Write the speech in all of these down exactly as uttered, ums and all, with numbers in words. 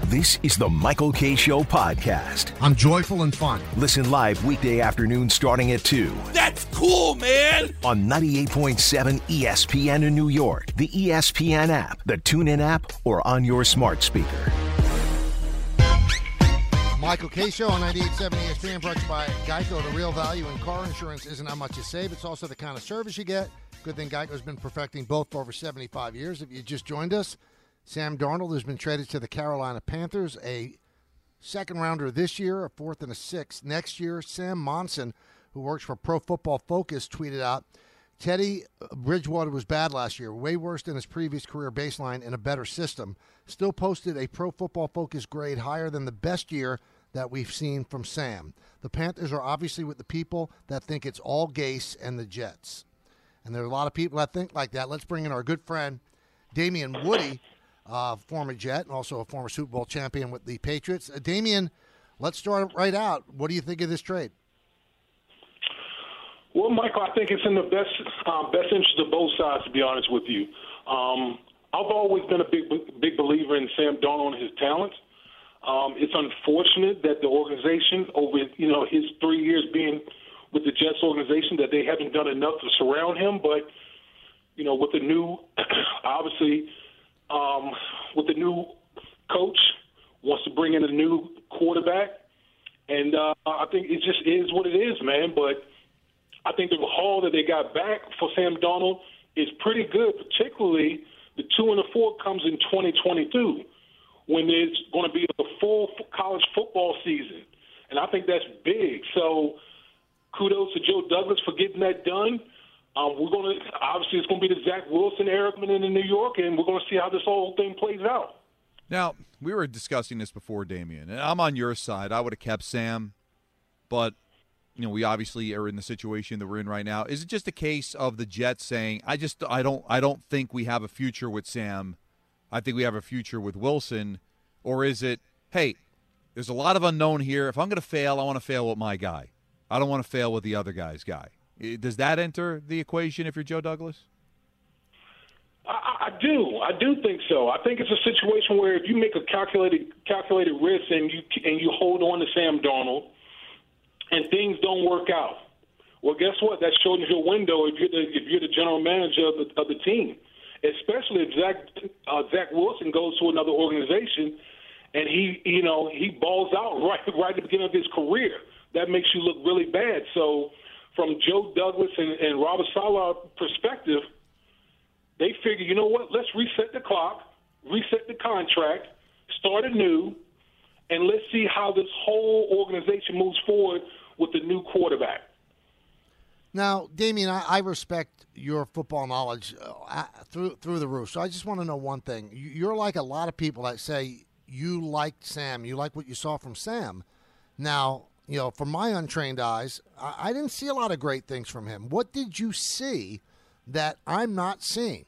This is the Michael Kay Show podcast. I'm joyful and fun. Listen live weekday afternoon starting at two. That's cool, man! On ninety-eight point seven E S P N in New York, the E S P N app, the TuneIn app, or on your smart speaker. Michael Kay Show on ninety-eight point seven E S P N, brought to you by Geico. The real value in car insurance isn't how much you save, it's also the kind of service you get. Good thing Geico's been perfecting both for over seventy-five years. If you just joined us, Sam Darnold has been traded to the Carolina Panthers, a second-rounder this year, a fourth and a sixth next year. Sam Monson, who works for Pro Football Focus, tweeted out, Teddy Bridgewater was bad last year, way worse than his previous career baseline in a better system. Still posted a Pro Football Focus grade higher than the best year that we've seen from Sam. The Panthers are obviously with the people that think it's all Gase and the Jets. And there are a lot of people that think like that. Let's bring in our good friend, Damien Woody, uh, former Jet and also a former Super Bowl champion with the Patriots. Uh, Damien, let's start right out. What do you think of this trade? Well, Michael, I think it's in the best um, best interest of both sides, to be honest with you. Um, I've always been a big big believer in Sam Darnold and his talents. Um, it's unfortunate that the organization, over you know his three years being with the Jets organization, that they haven't done enough to surround him. But you know, with the new, obviously, um, with the new coach, wants to bring in a new quarterback, and uh, I think it just is what it is, man. But I think the haul that they got back for Sam Darnold is pretty good, particularly the two and the four comes in twenty twenty-two when there's going to be a full college football season. And I think that's big. So kudos to Joe Douglas for getting that done. Um, we're going to obviously it's going to be the Zach Wilson era coming in New York, and we're going to see how this whole thing plays out. Now, we were discussing this before, Damien, and I'm on your side. I would have kept Sam, but you know, we obviously are in the situation that we're in right now. Is it just a case of the Jets saying, I just I don't I don't think we have a future with Sam. I think we have a future with Wilson. Or is it, hey, there's a lot of unknown here. If I'm going to fail, I want to fail with my guy. I don't want to fail with the other guy's guy. Does that enter the equation if you're Joe Douglas? I, I do. I do think so. I think it's a situation where if you make a calculated calculated risk and you and you hold on to Sam Darnold, and things don't work out, well, guess what? That shortens your window if you're the, if you're the general manager of the, of the team, especially if Zach uh, Zach Wilson goes to another organization and he, you know, he balls out right right at the beginning of his career. That makes you look really bad. So, from Joe Douglas and, and Robert Saleh perspective, they figure, you know what? Let's reset the clock, reset the contract, start anew, and let's see how this whole organization moves forward with the new quarterback. Now, Damien, I, I respect your football knowledge uh, through through the roof. So I just want to know one thing. You're like a lot of people that say you liked Sam, you like what you saw from Sam. Now, you know, from my untrained eyes, I, I didn't see a lot of great things from him. What did you see that I'm not seeing?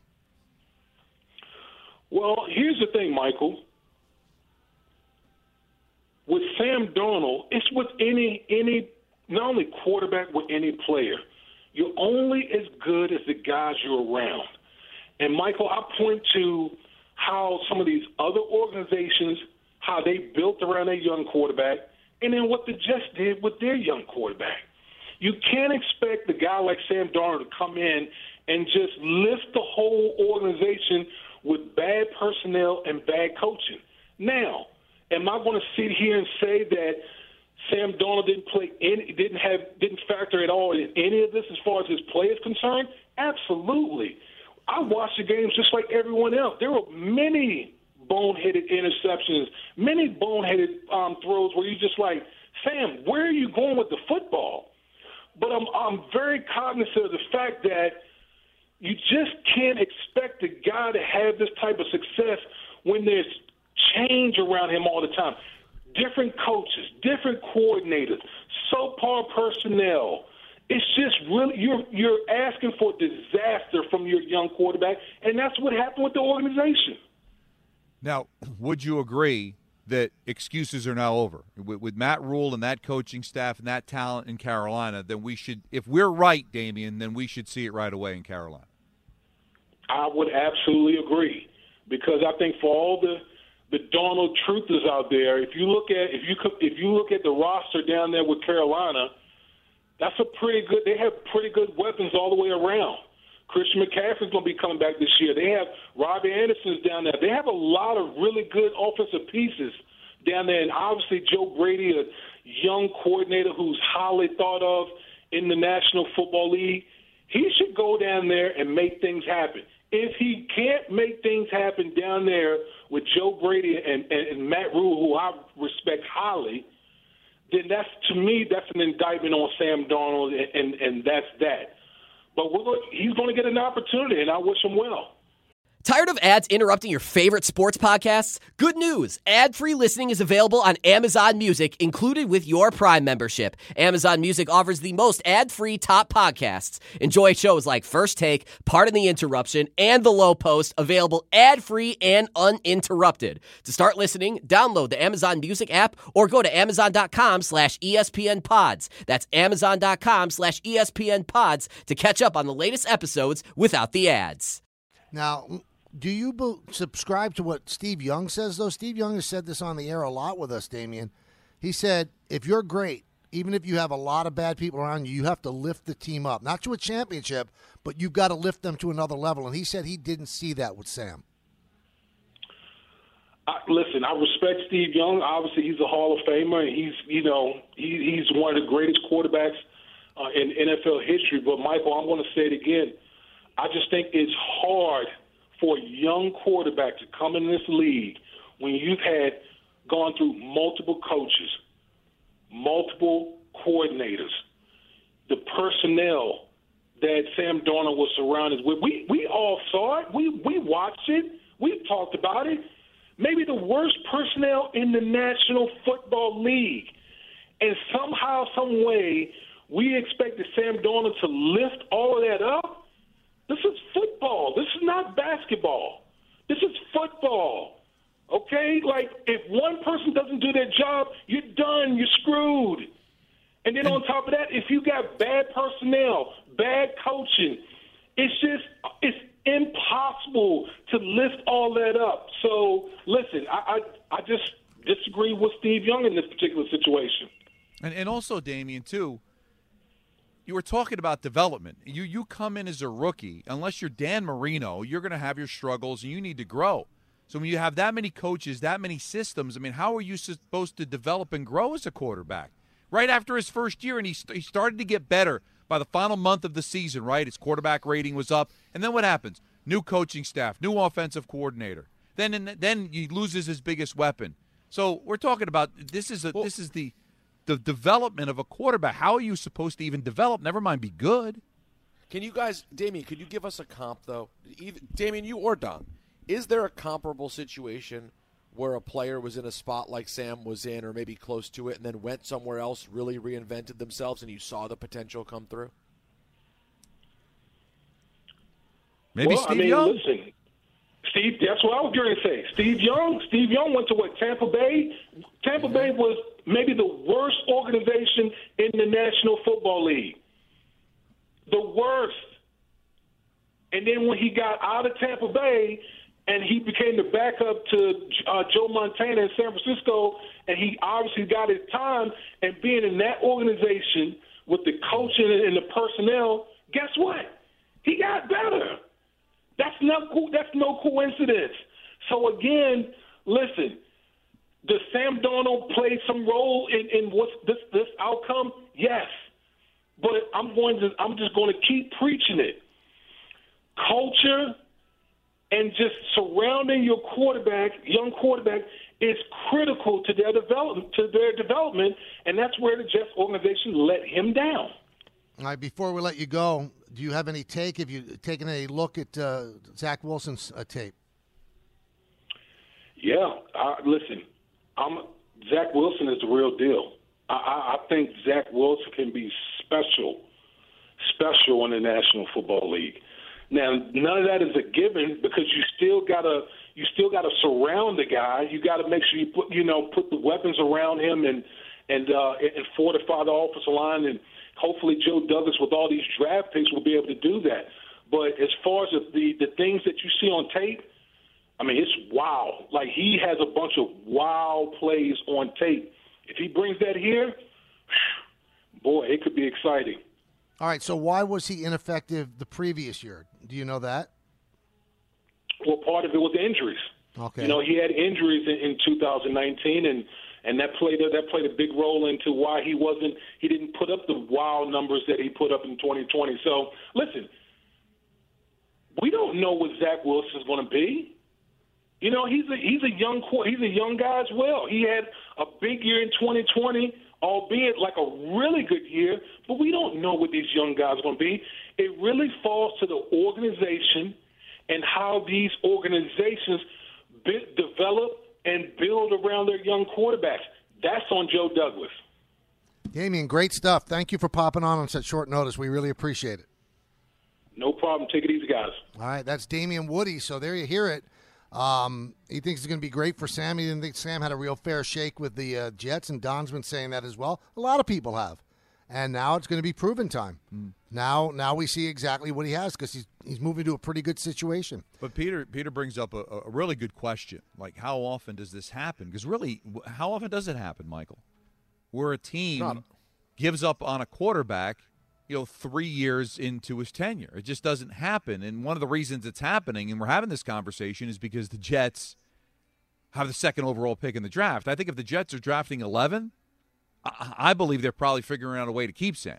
Well, here's the thing, Michael. With Sam Darnold, it's with any any not only quarterback, with any player. You're only as good as the guys you're around. And, Michael, I point to how some of these other organizations, how they built around their young quarterback, and then what the Jets did with their young quarterback. You can't expect a guy like Sam Darnold to come in and just lift the whole organization with bad personnel and bad coaching. Now, am I going to sit here and say that Sam Darnold didn't play any, didn't have, didn't factor at all in any of this as far as his play is concerned? Absolutely. I watched the games just like everyone else. There were many boneheaded interceptions, many boneheaded um, throws where you're just like, Sam, where are you going with the football? But I'm I'm very cognizant of the fact that you just can't expect a guy to have this type of success when there's change around him all the time. Different coaches, different coordinators, subpar personnel. It's just really you're you're asking for disaster from your young quarterback, and that's what happened with the organization. Now, would you agree that excuses are now over? With, with Matt Rule and that coaching staff and that talent in Carolina, then we should, if we're right, Damien, then we should see it right away in Carolina. I would absolutely agree, because I think for all the the Darnold truth is out there. If you look at if you if you look at the roster down there with Carolina, that's a pretty good. They have pretty good weapons all the way around. Christian McCaffrey's going to be coming back this year. They have Robbie Anderson's down there. They have a lot of really good offensive pieces down there, and obviously Joe Brady, a young coordinator who's highly thought of in the National Football League. He should go down there and make things happen. If he can't make things happen down there with Joe Brady and, and, and Matt Rule, who I respect highly, then that's, to me, that's an indictment on Sam Darnold, and, and, and that's that. But we're going, he's going to get an opportunity, and I wish him well. Tired of ads interrupting your favorite sports podcasts? Good news! Ad-free listening is available on Amazon Music, included with your Prime membership. Amazon Music offers the most ad-free top podcasts. Enjoy shows like First Take, Pardon the Interruption, and The Low Post, available ad-free and uninterrupted. To start listening, download the Amazon Music app or go to amazon.com slash ESPN pods. That's amazon.com slash ESPN pods to catch up on the latest episodes without the ads. Now, do you be- subscribe to what Steve Young says, though? Steve Young has said this on the air a lot with us, Damian. He said, if you're great, even if you have a lot of bad people around you, you have to lift the team up. Not to a championship, but you've got to lift them to another level. And he said he didn't see that with Sam. I, listen, I respect Steve Young. Obviously, he's a Hall of Famer, and he's, you know, he, he's one of the greatest quarterbacks uh, in N F L history. But, Michael, I'm going to say it again. I just think it's hard for a young quarterback to come in this league when you've had gone through multiple coaches, multiple coordinators, the personnel that Sam Darnold was surrounded with. We we all saw it. We we watched it. We've talked about it. Maybe the worst personnel in the National Football League. And somehow, some way, we expected Sam Darnold to lift all of that up. This is football. This is not basketball. This is football. Okay? Like, if one person doesn't do their job, you're done. You're screwed. And then on top of that, if you got bad personnel, bad coaching, it's just it's impossible to lift all that up. So, listen, I I, I just disagree with Steve Young in this particular situation. And, and also, Damian, too, you were talking about development. You you come in as a rookie. Unless you're Dan Marino, you're going to have your struggles, and you need to grow. So when you have that many coaches, that many systems, I mean, how are you supposed to develop and grow as a quarterback? Right after his first year, and he, he started to get better by the final month of the season, right? His quarterback rating was up. And then what happens? New coaching staff, new offensive coordinator. Then in, then he loses his biggest weapon. So we're talking about this is a, well, this is the – the development of a quarterback. How are you supposed to even develop? Never mind be good. Can you guys, Damian, could you give us a comp, though? Either, Damian, you or Don, is there a comparable situation where a player was in a spot like Sam was in or maybe close to it and then went somewhere else, really reinvented themselves, and you saw the potential come through? Maybe well, Steve I mean, Young. Listen, Steve, that's what I was going to say. Steve Young. Steve Young went to what, Tampa Bay? Tampa Bay was maybe the worst organization in the National Football League. The worst. And then when he got out of Tampa Bay and he became the backup to uh, Joe Montana in San Francisco, and he obviously got his time, and being in that organization with the coaching and the personnel, guess what? He got better. That's not that's no coincidence. So again, listen, does Sam Darnold play some role in, in what's this this outcome? Yes. But I'm going to I'm just going to keep preaching it. Culture and just surrounding your quarterback, young quarterback, is critical to their development to their development, and that's where the Jets organization let him down. All right, before we let you go, do you have any take? Have you taken a look at uh, Zach Wilson's uh, tape? Yeah, I, listen, I'm, Zach Wilson is the real deal. I, I, I think Zach Wilson can be special, special in the National Football League. Now, none of that is a given because you still gotta you still gotta surround the guy. You got to make sure you put you know put the weapons around him and and uh, and fortify the offensive line, and hopefully Joe Douglas with all these draft picks will be able to do that. But as far as the the things that you see on tape, I mean, it's wow. Like, he has a bunch of wow plays on tape. If he brings that here, boy, it could be exciting. All right, so why was he ineffective the previous year? Do you know that? Well, part of it was injuries. Okay. You know, he had injuries in, in two thousand nineteen, and, and that played a, that played a big role into why he wasn't he didn't put up the wow numbers that he put up in twenty twenty. So, listen, we don't know what Zach Wilson is going to be. You know, he's a he's a young he's a young guy as well. He had a big year in twenty twenty, albeit like a really good year, but we don't know what these young guys are going to be. It really falls to the organization and how these organizations be, develop and build around their young quarterbacks. That's on Joe Douglas. Damian, great stuff. Thank you for popping on on such short notice. We really appreciate it. No problem. Take it easy, guys. All right, that's Damian Woody. So there you hear it. Um, he thinks it's going to be great for Sam. He didn't think Sam had a real fair shake with the uh, Jets, and Don's been saying that as well. A lot of people have. And now it's going to be proven time. Mm. Now now we see exactly what he has because he's he's moving to a pretty good situation. But Peter Peter brings up a, a really good question. Like, how often does this happen? Because really, how often does it happen, Michael? Where a team Not. gives up on a quarterback, you know, three years into his tenure. It just doesn't happen. And one of the reasons it's happening, and we're having this conversation, is because the Jets have the second overall pick in the draft. I think if the Jets are drafting eleven, I, I believe they're probably figuring out a way to keep Sam.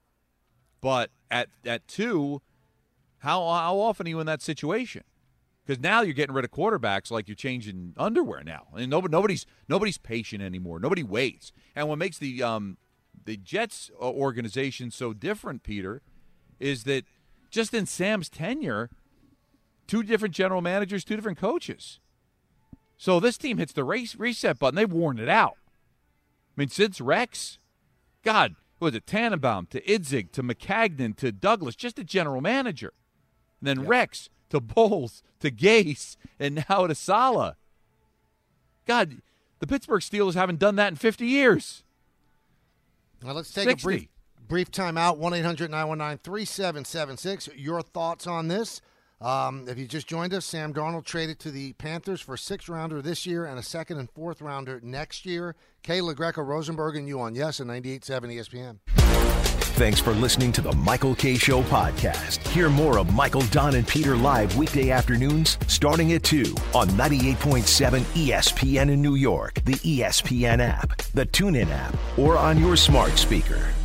But at at two, how how often are you in that situation? Because now you're getting rid of quarterbacks like you're changing underwear now. And nobody, nobody's nobody's patient anymore. Nobody waits. And what makes the um, the Jets organization so different, Peter, is that just in Sam's tenure, two different general managers, two different coaches. So this team hits the race, reset button. They've worn it out. I mean, since Rex, God, what was it, Tannenbaum to Idzig to McCagnon to Douglas, just a general manager. And then yeah. Rex to Bowles to Gase and now to Saleh. God, the Pittsburgh Steelers haven't done that in fifty years. Now let's take sixty. a brief brief time out. one eight hundred nine one nine three seven seven six. Your thoughts on this? Um, if you just joined us, Sam Darnold traded to the Panthers for a sixth-rounder this year and a second- and fourth-rounder next year. Kay LaGreca, Rosenberg, and you on Yes and ninety-eight point seven E S P N. Thanks for listening to the Michael Kay Show podcast. Hear more of Michael, Don, and Peter live weekday afternoons starting at two on ninety-eight point seven E S P N in New York, the E S P N app, the TuneIn app, or on your smart speaker.